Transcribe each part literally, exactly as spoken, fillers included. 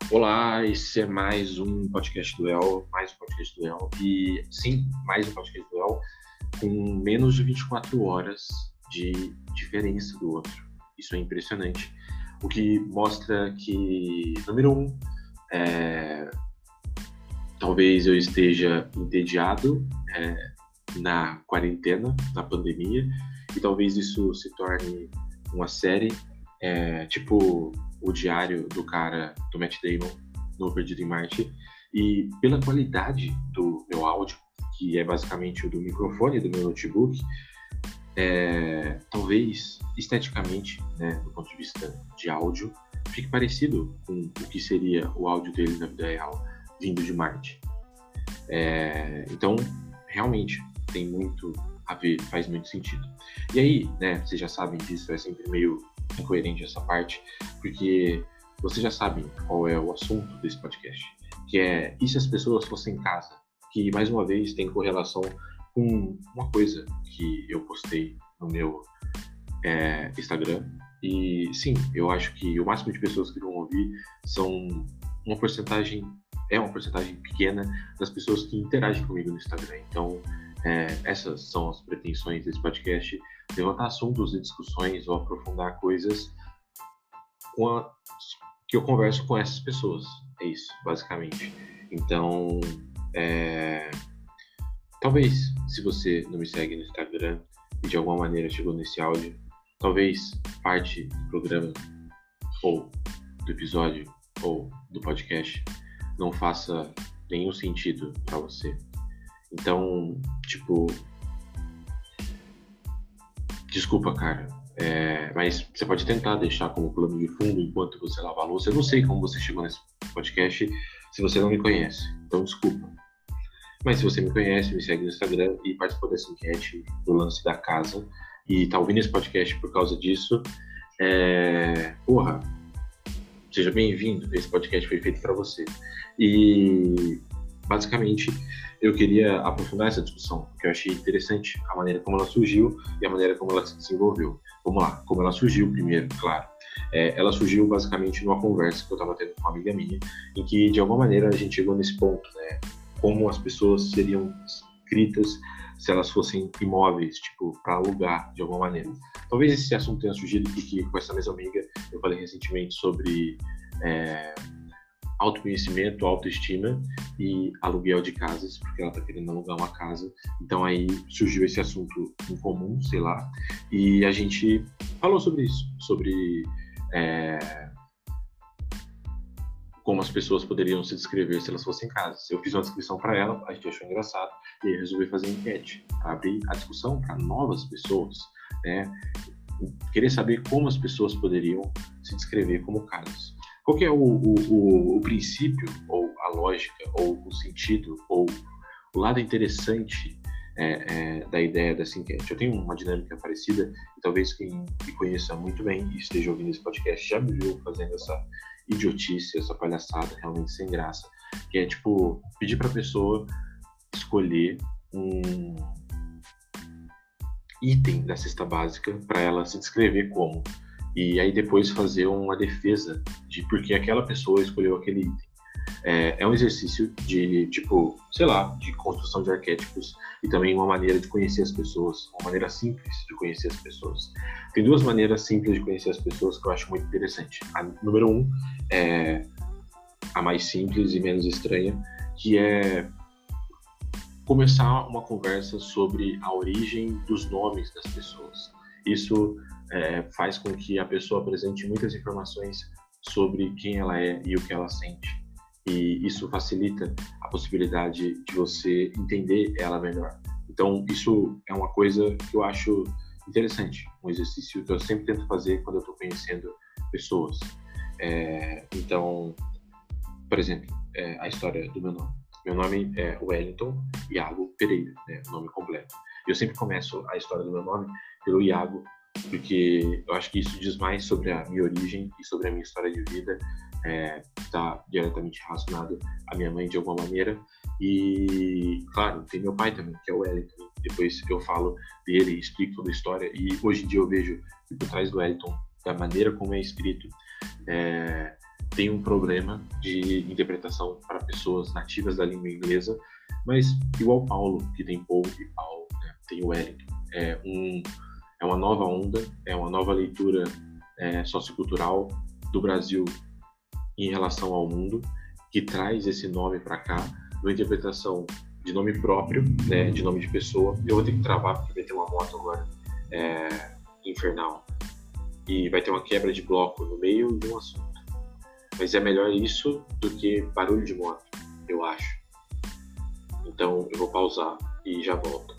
Olá, esse é mais um podcast do El, mais um podcast do El, e sim, mais um podcast do El, com menos de vinte e quatro horas de diferença do outro. Isso é impressionante. O que mostra que, número um, é, talvez eu esteja entediado é, na quarentena, na pandemia, e talvez isso se torne uma série, é, tipo o diário do cara, do Matt Damon, no Perdido em Marte, e pela qualidade do meu áudio, que é basicamente o do microfone do meu notebook, é, talvez esteticamente, né, do ponto de vista de áudio, fique parecido com o que seria o áudio dele na vida real, vindo de Marte. É, então, realmente, tem muito a ver, faz muito sentido. E aí, né, vocês já sabem disso, é sempre meio incoerente essa parte, porque vocês já sabem qual é o assunto desse podcast, que é, e se as pessoas fossem em casa? Que, mais uma vez, tem correlação com uma coisa que eu postei no meu é, Instagram, e sim, eu acho que o máximo de pessoas que vão ouvir são uma porcentagem, é uma porcentagem pequena das pessoas que interagem comigo no Instagram. Então, é, essas são as pretensões desse podcast, levantar assuntos e discussões ou aprofundar coisas com a, que eu converso com essas pessoas. É isso, basicamente. Então, é, talvez, se você não me segue no Instagram e de alguma maneira chegou nesse áudio, talvez parte do programa ou do episódio ou do podcast não faça nenhum sentido para você. Então, tipo, desculpa, cara, é, mas você pode tentar deixar como plano de fundo enquanto você lava a louça. Eu não sei como você chegou nesse podcast se você não me conhece, então desculpa. Mas se você me conhece, me segue no Instagram e participou dessa enquete do lance da casa e tá ouvindo esse podcast por causa disso, é... porra, seja bem-vindo. Esse podcast foi feito para você. E, basicamente, eu queria aprofundar essa discussão, porque eu achei interessante a maneira como ela surgiu e a maneira como ela se desenvolveu. Vamos lá, como ela surgiu primeiro, claro. É, ela surgiu basicamente numa conversa que eu estava tendo com uma amiga minha, em que, de alguma maneira, a gente chegou nesse ponto, né? Como as pessoas seriam escritas se elas fossem imóveis, tipo, para alugar, de alguma maneira. Talvez esse assunto tenha surgido porque, com essa mesma amiga, eu falei recentemente sobre é, autoconhecimento, autoestima e aluguel de casas, porque ela está querendo alugar uma casa. Então aí surgiu esse assunto em comum, sei lá, e a gente falou sobre isso, sobre é, como as pessoas poderiam se descrever se elas fossem em casa. Eu fiz uma descrição para ela, a gente achou engraçado, e aí resolvi fazer enquete, para abrir a discussão para novas pessoas, né? Querer saber como as pessoas poderiam se descrever como casas. Qual que é o, o, o, o princípio, ou a lógica, ou o sentido, ou o lado interessante é, é, da ideia dessa enquete? Eu tenho uma dinâmica parecida, e talvez quem me conheça muito bem e esteja ouvindo esse podcast já me viu fazendo essa idiotice, essa palhaçada realmente sem graça, que é, tipo, pedir para a pessoa escolher um item da cesta básica para ela se descrever como, e aí depois fazer uma defesa de por que aquela pessoa escolheu aquele item. É, é um exercício de, tipo, sei lá, de construção de arquétipos e também uma maneira de conhecer as pessoas, uma maneira simples de conhecer as pessoas. Tem duas maneiras simples de conhecer as pessoas que eu acho muito interessante. A número um é a mais simples e menos estranha, que é começar uma conversa sobre a origem dos nomes das pessoas. Isso é, faz com que a pessoa apresente muitas informações sobre quem ela é e o que ela sente. E isso facilita a possibilidade de você entender ela melhor. Então, isso é uma coisa que eu acho interessante, um exercício que eu sempre tento fazer quando eu estou conhecendo pessoas. É, então, por exemplo, é, a história do meu nome. Meu nome é Wellington Iago Pereira, né, nome completo. Eu sempre começo a história do meu nome pelo Iago, porque eu acho que isso diz mais sobre a minha origem e sobre a minha história de vida. Está é, diretamente relacionado à minha mãe de alguma maneira. E, claro, tem meu pai também, que é o Wellington. Depois eu falo dele, explico toda a história. E hoje em dia eu vejo que por trás do Wellington, da maneira como é escrito, é, tem um problema de interpretação para pessoas nativas da língua inglesa, mas igual Paulo, que tem Paul e Paulo, né? Tem o Wellington. É, um, é uma nova onda, é uma nova leitura é, sociocultural do Brasil em relação ao mundo, que traz esse nome para cá, uma interpretação de nome próprio, né, de nome de pessoa. Eu vou ter que travar porque vai ter uma moto agora é, infernal e vai ter uma quebra de bloco no meio de um assunto. Mas é melhor isso do que barulho de moto, eu acho. Então eu vou pausar e já volto.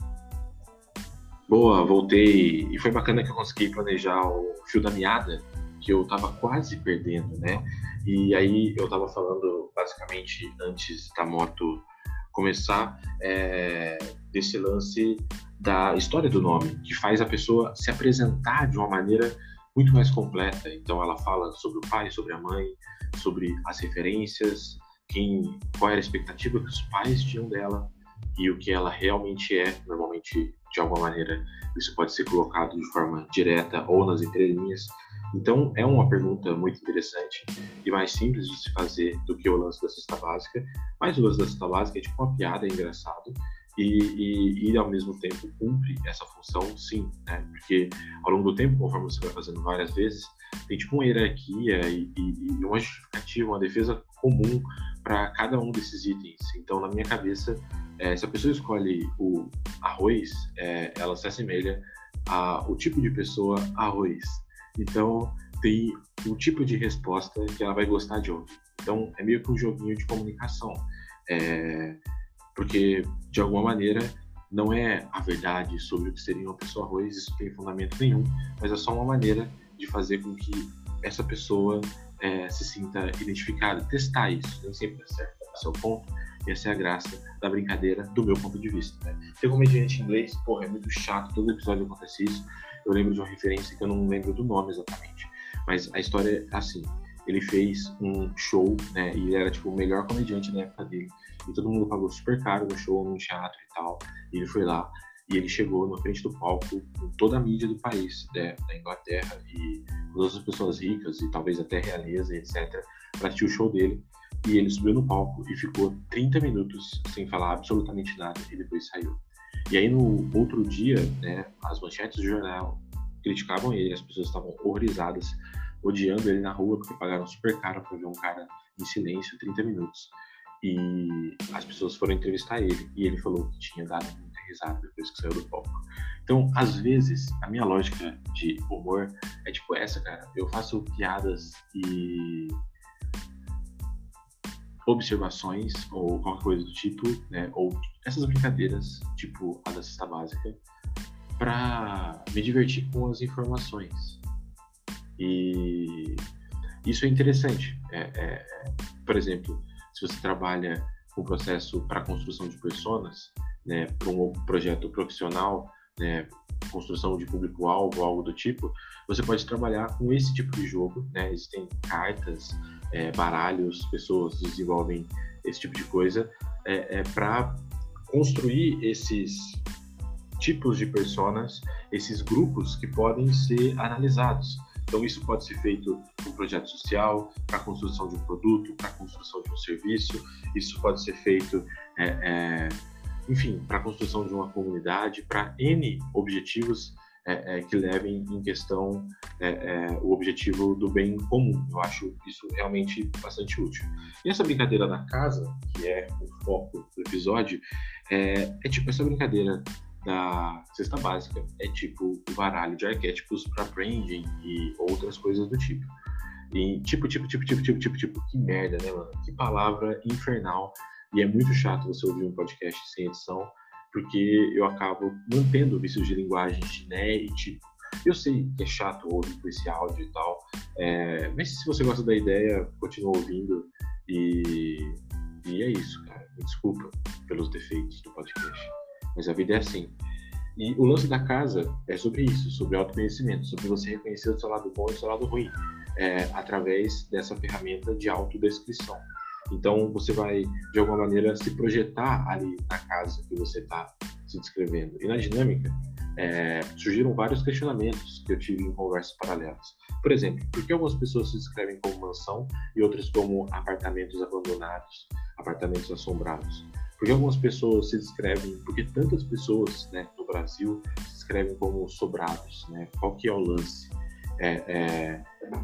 Boa, voltei. E foi bacana que eu consegui planejar o fio da meada, que eu tava quase perdendo, né? E aí eu tava falando, basicamente, antes da moto começar, é, desse lance da história do nome, que faz a pessoa se apresentar de uma maneira muito mais completa. Então ela fala sobre o pai, sobre a mãe, sobre as referências, quem, qual era a expectativa que os pais tinham dela e o que ela realmente é. Normalmente, de alguma maneira, isso pode ser colocado de forma direta ou nas entrelinhas. Então, é uma pergunta muito interessante e mais simples de se fazer do que o lance da cesta básica, mas o lance da cesta básica é tipo uma piada, é engraçado e, e, e ao mesmo tempo cumpre essa função, sim, né? Porque ao longo do tempo, conforme você vai fazendo várias vezes, tem tipo uma hierarquia e, e, e uma justificativa, uma defesa comum para cada um desses itens. Então, na minha cabeça, é, se a pessoa escolhe o arroz, é, ela se assemelha ao tipo de pessoa arroz. Então, tem um tipo de resposta que ela vai gostar de ouvir. Então, é meio que um joguinho de comunicação. É, porque, de alguma maneira, não é a verdade sobre o que seria uma pessoa arroz, isso não tem fundamento nenhum, mas é só uma maneira de fazer com que essa pessoa é, se sinta identificada. Testar isso, nem sempre é certo. Esse é o ponto, e essa é a graça da brincadeira do meu ponto de vista. Né? Tem comediante inglês, porra, é muito chato, todo episódio acontece isso. Eu lembro de uma referência que eu não lembro do nome exatamente, mas a história é assim: ele fez um show, né, e ele era tipo o melhor comediante da época dele, e todo mundo pagou super caro no show, num teatro e tal, e ele foi lá, e ele chegou na frente do palco com toda a mídia do país, né, da Inglaterra, e todas as pessoas ricas, e talvez até realeza, etcétera, para assistir o show dele, e ele subiu no palco e ficou trinta minutos sem falar absolutamente nada, e depois saiu. E aí, no outro dia, né, as manchetes do jornal criticavam ele, as pessoas estavam horrorizadas, odiando ele na rua, porque pagaram super caro para ver um cara em silêncio trinta minutos. E as pessoas foram entrevistar ele, e ele falou que tinha dado muita risada depois que saiu do palco. Então, às vezes, a minha lógica de humor é tipo essa, cara. Eu faço piadas e observações ou qualquer coisa do tipo, né, ou essas brincadeiras, tipo a da cesta básica, para me divertir com as informações. E isso é interessante. É, é, por exemplo, se você trabalha com processo para construção de personas, né, para um projeto profissional, né, construção de público-alvo, algo do tipo, você pode trabalhar com esse tipo de jogo, né? Existem cartas, é, baralhos, pessoas desenvolvem esse tipo de coisa é, é, para construir esses tipos de personas, esses grupos que podem ser analisados. Então, isso pode ser feito para um projeto social, para a construção de um produto, para a construção de um serviço. Isso pode ser feito, é, é, enfim, para a construção de uma comunidade, para N objetivos é, é, que levem em questão é, é, o objetivo do bem comum. Eu acho isso realmente bastante útil. E essa brincadeira da casa, que é o foco do episódio, é, é tipo essa brincadeira da cesta básica, é tipo o baralho de arquétipos para branding e outras coisas do tipo. E tipo, tipo, tipo, tipo, tipo, tipo, tipo, que merda, né, mano? Que palavra infernal. E é muito chato você ouvir um podcast sem edição, porque eu acabo mantendo vícios de linguagem de né e tipo. Eu sei que é chato ouvir com esse áudio e tal, é, mas se você gosta da ideia, continua ouvindo e, e é isso, cara. Me desculpa pelos defeitos do podcast, mas a vida é assim. E o lance da casa é sobre isso, sobre autoconhecimento, sobre você reconhecer o seu lado bom e o seu lado ruim, é, através dessa ferramenta de autodescrição. Então, você vai, de alguma maneira, se projetar ali na casa que você está se descrevendo. E na dinâmica, é, surgiram vários questionamentos que eu tive em conversas paralelas. Por exemplo, por que algumas pessoas se descrevem como mansão e outras como apartamentos abandonados, apartamentos assombrados? Por que algumas pessoas se descrevem, por que tantas pessoas, né, no Brasil se descrevem como sobrados, né? Qual que é o lance? É, é,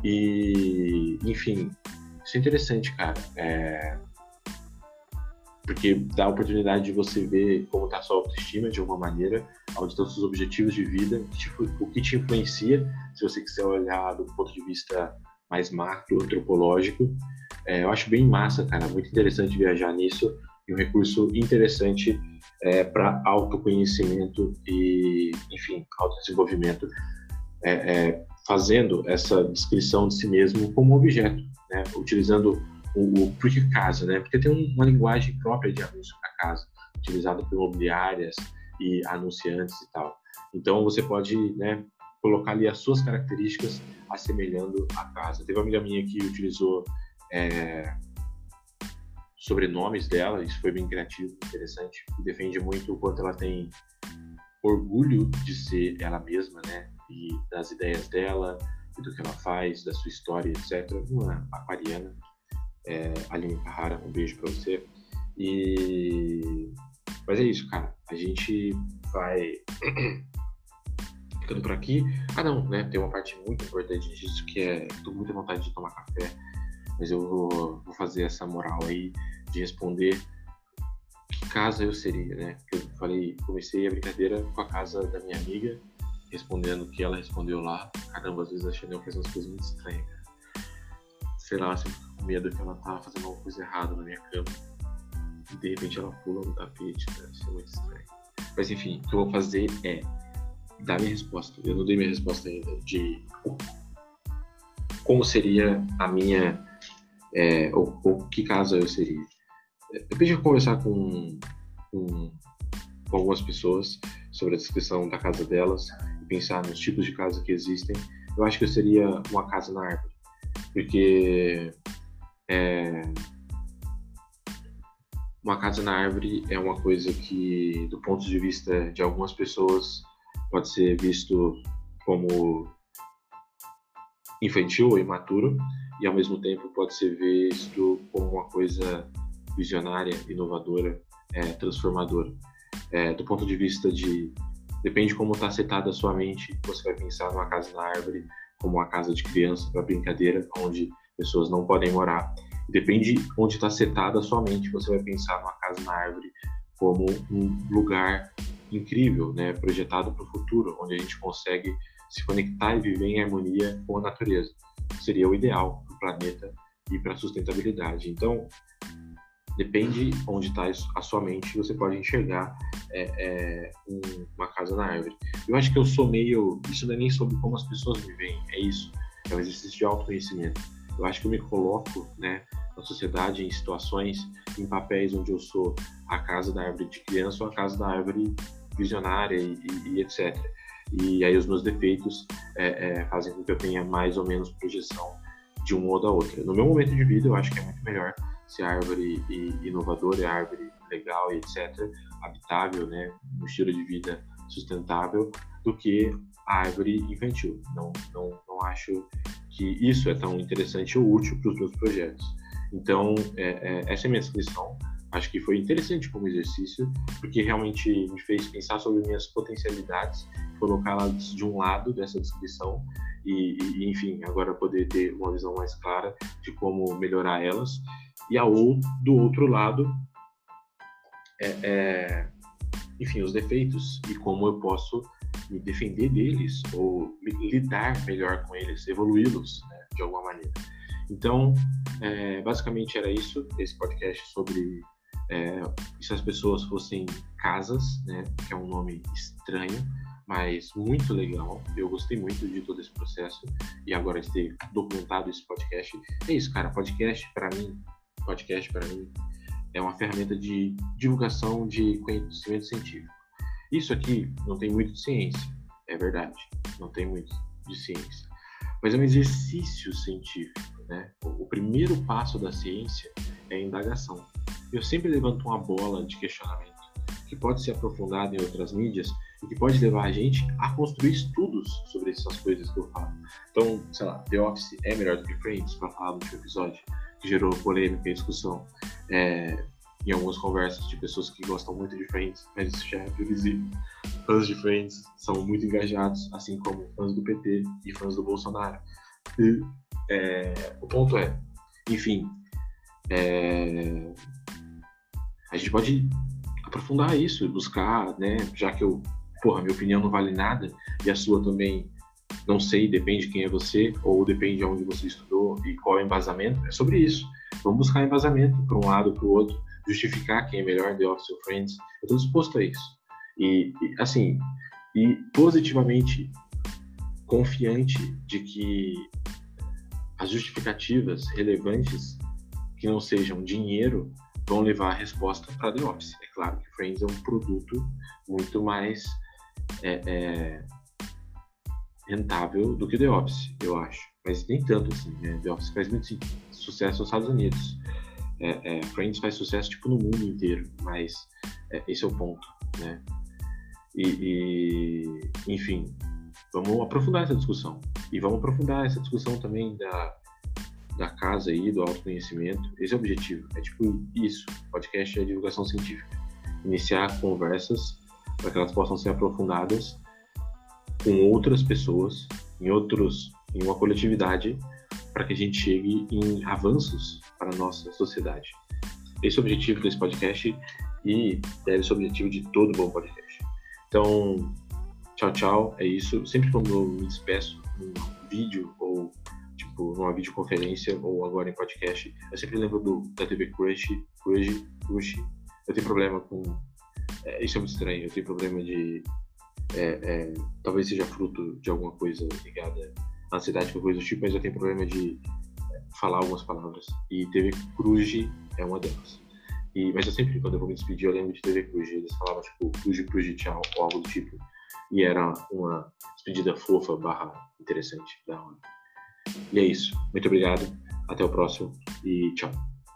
e, enfim, isso é interessante, cara. É, porque dá a oportunidade de você ver como está a sua autoestima de alguma maneira, onde estão os seus objetivos de vida, tipo, o que te influencia, se você quiser olhar do ponto de vista mais macro, antropológico. É, eu acho bem massa, cara, muito interessante viajar nisso, e um recurso interessante é, para autoconhecimento e, enfim, autodesenvolvimento, é, é, fazendo essa descrição de si mesmo como objeto, né, utilizando O, o por que casa, né? Porque tem um, uma linguagem própria de anúncio para casa, utilizada por imobiliárias e anunciantes e tal. Então, você pode, né, colocar ali as suas características assemelhando a casa. Teve uma amiga minha que utilizou é, sobrenomes dela, isso foi bem criativo, interessante, e defende muito o quanto ela tem orgulho de ser ela mesma, né? E das ideias dela, e do que ela faz, da sua história, etcétera. Uma aquariana. É, Aline Carrara, um beijo pra você. E... Mas é isso, cara. A gente vai ficando por aqui. Ah, não, né? Tem uma parte muito importante disso que é... Tô com muita vontade de tomar café, mas eu vou, vou fazer essa moral aí de responder que casa eu seria, né? Eu falei, comecei a brincadeira com a casa da minha amiga, respondendo o que ela respondeu lá. Caramba, às vezes a Chanel faz umas coisas muito estranhas, cara. Sei lá, assim, com medo que ela tá fazendo alguma coisa errada na minha cama e de repente ela pula no tapete, né? Isso é muito estranho. Mas enfim, o que eu vou fazer é dar minha resposta. Eu não dei minha resposta ainda de como seria a minha, é, ou, ou que casa eu seria. Eu pedi pra conversar com, com, com algumas pessoas sobre a descrição da casa delas e pensar nos tipos de casa que existem. Eu acho que eu seria uma casa na árvore. Porque é, uma casa na árvore é uma coisa que, do ponto de vista de algumas pessoas, pode ser visto como infantil ou imaturo, e ao mesmo tempo pode ser visto como uma coisa visionária, inovadora, é, transformadora. É, do ponto de vista de... Depende de como está setada a sua mente, você vai pensar numa casa na árvore como uma casa de criança para brincadeira, onde pessoas não podem morar. Depende de onde está setada a sua mente, você vai pensar numa casa na árvore como um lugar incrível, né, projetado para o futuro, onde a gente consegue se conectar e viver em harmonia com a natureza. Seria o ideal para o planeta e para a sustentabilidade. Então, depende onde está a sua mente, você pode enxergar é, é, um, uma casa na árvore. Eu acho que eu sou meio... Isso não é nem sobre como as pessoas me veem, é isso. É um exercício de autoconhecimento. Eu acho que eu me coloco, né, na sociedade, em situações, em papéis onde eu sou a casa da árvore de criança ou a casa da árvore visionária e, e, e etcétera. E aí os meus defeitos é, é, fazem com que eu tenha mais ou menos projeção de uma ou da outra. No meu momento de vida, eu acho que é muito melhor ser árvore inovadora, árvore legal e etcétera, habitável, né, um estilo de vida sustentável, do que a árvore infantil. Não, não, não acho que isso é tão interessante ou útil para os meus projetos. Então, é, é, essa é a minha descrição. Acho que foi interessante como exercício, porque realmente me fez pensar sobre minhas potencialidades, colocá-las de um lado dessa descrição e, e, enfim, agora poder ter uma visão mais clara de como melhorar elas. E ao, do outro lado, é, é, enfim, os defeitos e como eu posso me defender deles ou lidar melhor com eles, evoluí-los, né, de alguma maneira. Então, é, basicamente era isso, esse podcast sobre é, se as pessoas fossem casas, né, que é um nome estranho, mas muito legal. Eu gostei muito de todo esse processo e agora de ter documentado esse podcast. É isso, cara, podcast para mim, podcast para mim é uma ferramenta de divulgação de conhecimento científico. Isso aqui não tem muito de ciência, é verdade, não tem muito de ciência, mas é um exercício científico, né? O primeiro passo da ciência é a indagação. Eu sempre levanto uma bola de questionamento que pode ser aprofundada em outras mídias o que pode levar a gente a construir estudos sobre essas coisas que eu falo. Então, sei lá, The Office é melhor do que Friends, para falar no último episódio, que gerou polêmica e discussão é, em algumas conversas de pessoas que gostam muito de Friends, mas isso já é previsível. Fãs de Friends são muito engajados, assim como fãs do P T e fãs do Bolsonaro. E é, o ponto é, enfim, é, a gente pode aprofundar isso, buscar, né, já que eu, porra, minha opinião não vale nada e a sua também, não sei, depende de quem é você ou depende de onde você estudou e qual é o embasamento, é sobre isso. Vamos buscar embasamento para um lado, para o outro, justificar quem é melhor, The Office ou Friends. Eu estou disposto a isso. E, e, assim, e positivamente confiante de que as justificativas relevantes que não sejam dinheiro vão levar a resposta para The Office. É claro que Friends é um produto muito mais é, é, rentável do que The Office, eu acho. Mas nem tanto assim, né? The Office faz muito sucesso nos Estados Unidos. É, é, Friends faz sucesso tipo no mundo inteiro, mas é, esse é o ponto, né? E, e, enfim, vamos aprofundar essa discussão. E vamos aprofundar essa discussão também da da casa aí, do autoconhecimento. Esse é o objetivo. É tipo isso. O podcast é divulgação científica. Iniciar conversas para que elas possam ser aprofundadas com outras pessoas, em outros, em uma coletividade, para que a gente chegue em avanços para a nossa sociedade. Esse é o objetivo desse podcast e deve ser o objetivo de todo bom podcast. Então, tchau, tchau. É isso. Sempre quando eu me despeço num vídeo ou tipo, numa videoconferência ou agora em podcast, eu sempre lembro do, da T V Crush, Crush, Crush. Eu tenho problema com... É, isso é muito estranho, eu tenho problema de... É, é, talvez seja fruto de alguma coisa ligada à ansiedade, qualquer coisa do tipo, mas eu tenho problema de é, falar algumas palavras. E T V Crush é uma delas. E, mas eu sempre, quando eu vou me despedir, eu lembro de T V Crush. Eles falavam, tipo, Crush, Crush, tchau, ou algo do tipo. E era uma despedida fofa barra interessante, da hora. E é isso. Muito obrigado. Até o próximo. E tchau.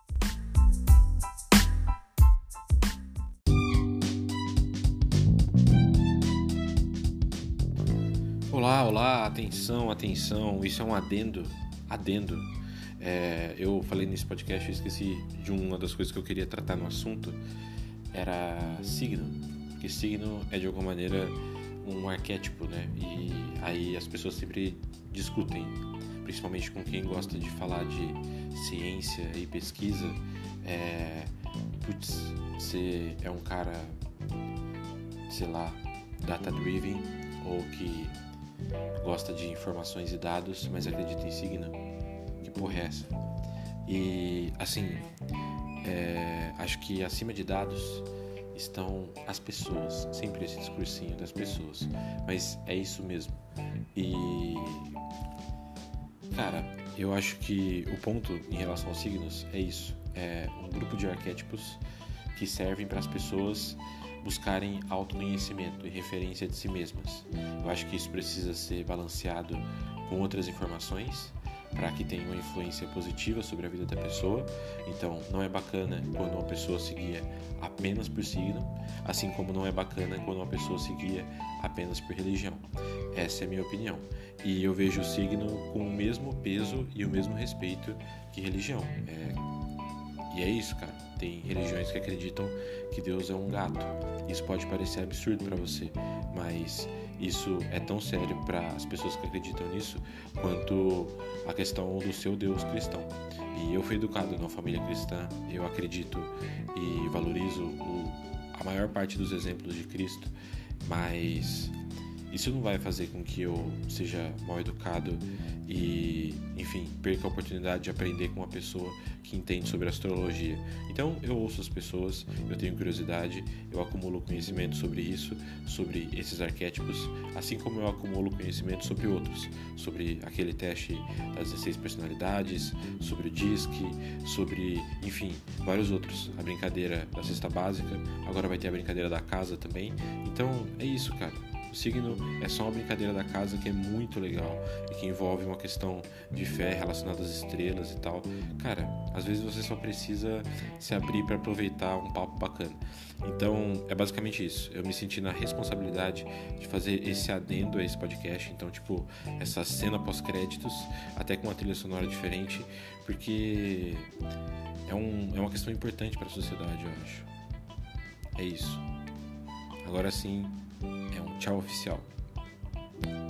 Olá, olá. Atenção, atenção. Isso é um adendo. Adendo. É, eu falei nesse podcast, eu esqueci de uma das coisas que eu queria tratar no assunto. Era signo. Porque signo é, de alguma maneira, um arquétipo, né? E aí as pessoas sempre discutem, principalmente com quem gosta de falar de ciência e pesquisa, é, putz, você é um cara, sei lá, data-driven, ou que gosta de informações e dados, mas acredita em signo? Que porra é essa? E, assim, é, acho que acima de dados estão as pessoas, sempre esse discursinho das pessoas, mas é isso mesmo. E... cara, eu acho que o ponto em relação aos signos é isso. É um grupo de arquétipos que servem para as pessoas buscarem autoconhecimento e referência de si mesmas. Eu acho que isso precisa ser balanceado com outras informações para que tenha uma influência positiva sobre a vida da pessoa. Então, não é bacana quando uma pessoa se guia apenas por signo, assim como não é bacana quando uma pessoa se guia apenas por religião. Essa é a minha opinião. E eu vejo o signo com o mesmo peso e o mesmo respeito que religião. É... E é isso, cara. Tem religiões que acreditam que Deus é um gato. Isso pode parecer absurdo para você, mas isso é tão sério para as pessoas que acreditam nisso quanto a questão do seu Deus cristão. E eu fui educado numa família cristã, eu acredito e valorizo o, a maior parte dos exemplos de Cristo, mas isso não vai fazer com que eu seja mal educado e, enfim, perca a oportunidade de aprender com uma pessoa que entende sobre astrologia. Então eu ouço as pessoas, eu tenho curiosidade, eu acumulo conhecimento sobre isso, sobre esses arquétipos, assim como eu acumulo conhecimento sobre outros, sobre aquele teste das dezesseis personalidades, sobre o D I S C, sobre, enfim, vários outros. A brincadeira da cesta básica, agora vai ter a brincadeira da casa também. Então é isso, cara. O signo é só uma brincadeira da casa que é muito legal e que envolve uma questão de fé relacionada às estrelas e tal. Cara, às vezes você só precisa se abrir para aproveitar um papo bacana. Então, é basicamente isso. Eu me senti na responsabilidade de fazer esse adendo a esse podcast. Então, tipo, essa cena pós-créditos, até com uma trilha sonora diferente, porque é, um, é uma questão importante para a sociedade, eu acho. É isso. Agora sim, é um tchau oficial.